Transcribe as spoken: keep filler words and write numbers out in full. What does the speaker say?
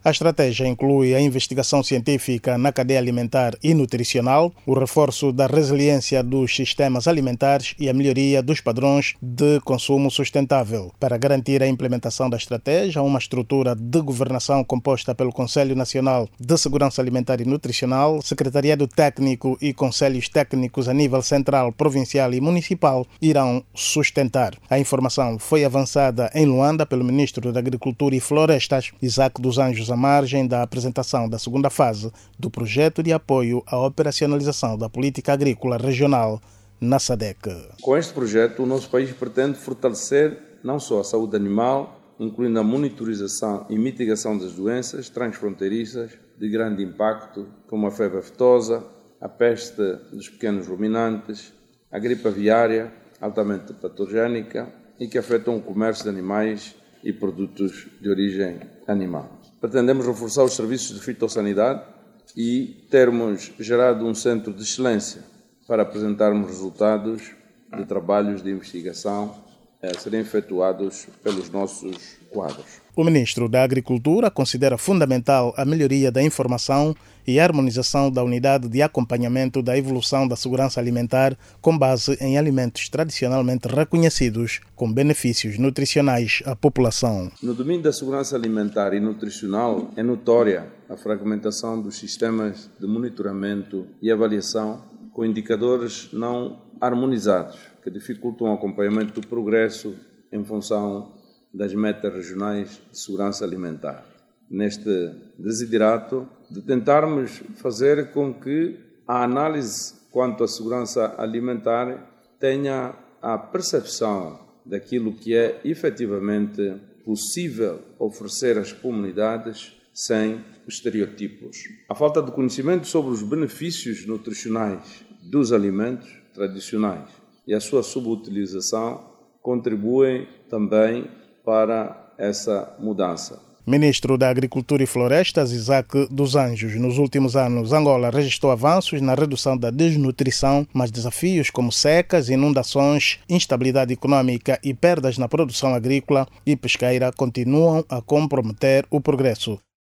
A estratégia inclui a investigação científica na cadeia alimentar e nutricional, o reforço da resiliência dos sistemas alimentares e a melhoria dos padrões de consumo sustentável. Para garantir a implementação da estratégia, uma estrutura de governação composta pelo Conselho Nacional de Segurança Alimentar e Nutricional, Secretariado Técnico e Conselhos Técnicos a nível central, provincial e municipal irão sustentar. A informação foi avançada em Luanda pelo Ministro da Agricultura e Florestas, Isaac dos Anjos, à margem da apresentação da segunda fase do projeto de apoio à operacionalização da política agrícola regional na SADC. Com este projeto, o nosso país pretende fortalecer não só a saúde animal, incluindo a monitorização e mitigação das doenças transfronteiriças de grande impacto, como a febre aftosa, a peste dos pequenos ruminantes, a gripe aviária, altamente patogénica e que afetam o comércio de animais e produtos de origem animal. Pretendemos reforçar os serviços de fitossanidade e termos gerado um centro de excelência para apresentarmos resultados de trabalhos de investigação a serem efetuados pelos nossos quadros. O Ministro da Agricultura considera fundamental a melhoria da informação e a harmonização da unidade de acompanhamento da evolução da segurança alimentar com base em alimentos tradicionalmente reconhecidos com benefícios nutricionais à população. No domínio da segurança alimentar e nutricional é notória a fragmentação dos sistemas de monitoramento e avaliação com indicadores não harmonizados que dificultam o acompanhamento do progresso em função das metas regionais de segurança alimentar. Neste desiderato de tentarmos fazer com que a análise quanto à segurança alimentar tenha a percepção daquilo que é efetivamente possível oferecer às comunidades sem estereotipos. A falta de conhecimento sobre os benefícios nutricionais dos alimentos tradicionais e a sua subutilização contribuem também para essa mudança. Ministro da Agricultura e Florestas, Isaac dos Anjos. Nos últimos anos, Angola registrou avanços na redução da desnutrição, mas desafios como secas, inundações, instabilidade econômica e perdas na produção agrícola e pesqueira continuam a comprometer o progresso.